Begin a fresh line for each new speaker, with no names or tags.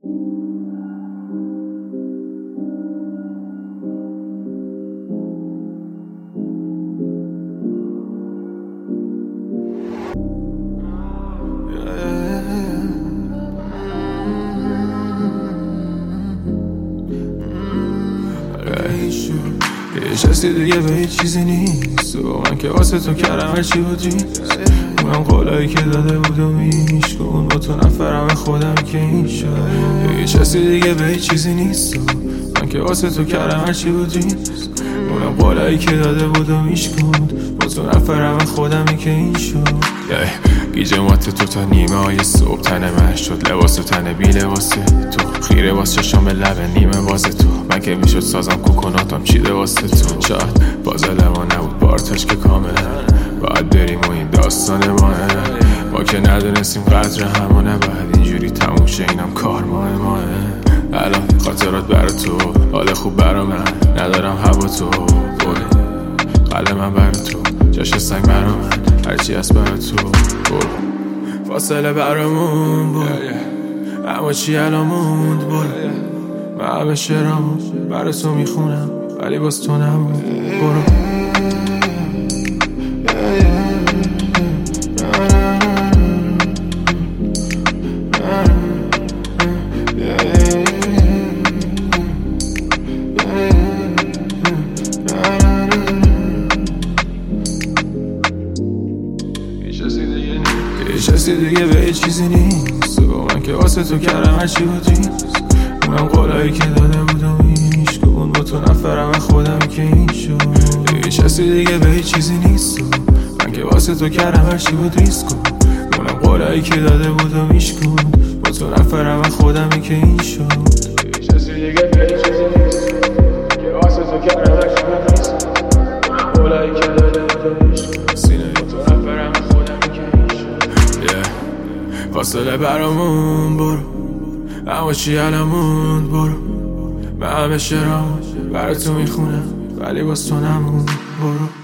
نشستی دیگه به هیچ چیزی نیست و من که واسه تو کردم هرچی بود ریست اونم قولایی که داده بود و میشکن با تو نفرم خودم که این شد نشستی دیگه به هیچ چیزی نیست و من که واسه تو کردم هرچی بود ریست اونم قولایی که داده بود و میشکن با تو نفرم خودم که این شد گیجه مات تو تا نیمه های صبح تنه من شد لباس تنه بی لباس تو خیره واسه شام لب نیمه باز تو من که میشد سازم کوکوناتم چیده واسه تو شاید بازل ما نبود بارتاش که کامله باید بریم و این داستان ماه ما که ندونستیم قدر همانه باید اینجوری تموم شه اینم کار ماه الان خاطرات برا تو حال خوب برا من ندارم هوا تو قلب من برا تو جاش سنگ برا من هرچی هست برا تو فاصله برامون بود اما چی الان موند من همه شعرامو برا تو میخونم ولی باز تو نمون برو نشستی دیگه به هیچ چیزی نیست و من که واسه تو کردم هرچی بود ریست اونم قولایی که داده بود و میشکن با تو نفرم خودم که این شد نشستی دیگه به هیچ چیزی نیست و من که واسه تو کردم هرچی بود ریست کن اونم قولایی که داده بود و میشکن با تو نفرم خودم که این شد نشستی دیگه به هیچ چیزی نیست که واسه تو کردم هرچی بود ریست اونم قولایی که داده بود و میشکن با تو نفرم خودم که این شد فاصله برامون برو اما چی الان موند برو من همه شعرامو برا تو میخونم ولی باز تو نمون برو